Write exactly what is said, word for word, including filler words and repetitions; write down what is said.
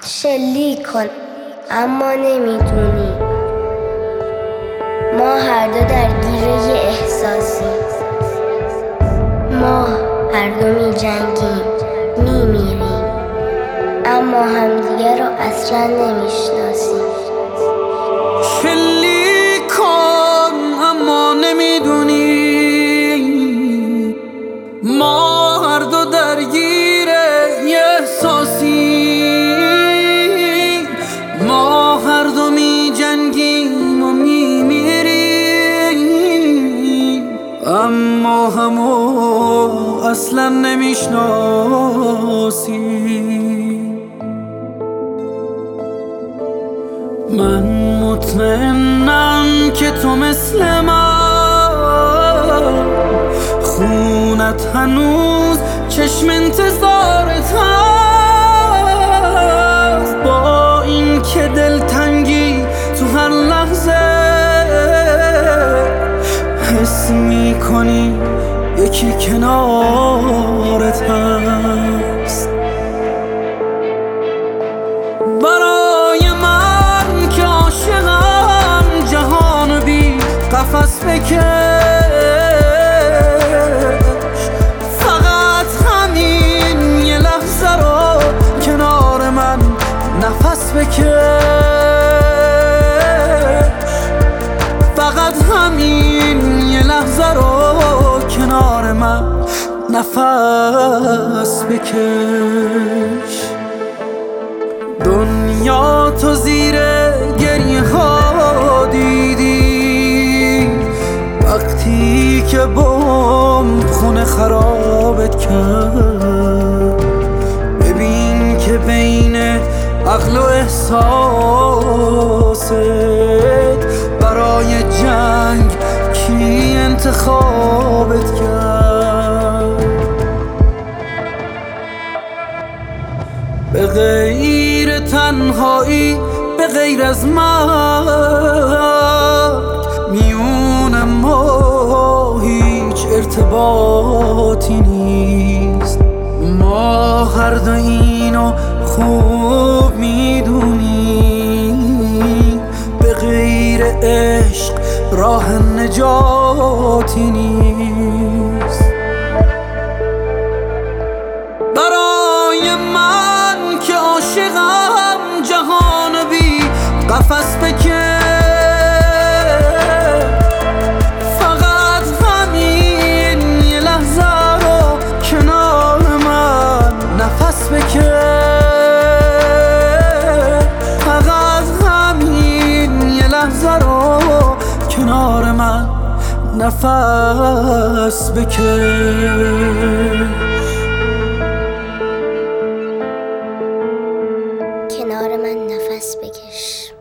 شلیک کن اما نمیدونی ما هر دو درگیر یه احساسی، ما هر دو می جنگیم می میریم اما همدیگه رو اصلا نمیشناسیم. شلیک کن اما نمیدونی ما هر دو درگیر یه احساسی، ما هر دو می جنگیم و می میریم اما همو اصلا نمیشناسیم. من مطمئنم که تو مثل من خونت هنوز چشم انتظارت هست، با این که دلتنگی تو هر لحظه حس میکنی یکی کنارت هست. برای من که عاشقم جهان بی قفس بکش، فقط همین یه لحظه رو کنار من نفس بکش، فقط همین یه لحظه رو کنار من نفس بکش. دنیا تو زیر گریه ها دیدی وقتی که بمب خونه خرابت کرد، ببین که بین عقل و احساست برای جنگ کی انتخابت کرد. به غیر تنهایی، به غیر از مرگ میون ما هیچ ارتباطی نیست. ما هر دو اینو خوب میدونیم، به غیر عشق راه نجاتی نیست. برای من که عاشقم جهان بی قفس بکش، فقط همین یه لحظه رو کنار من نفس بکش، فقط همین یه لحظه رو کنار من نفس بکش. کنار من نفس بکش.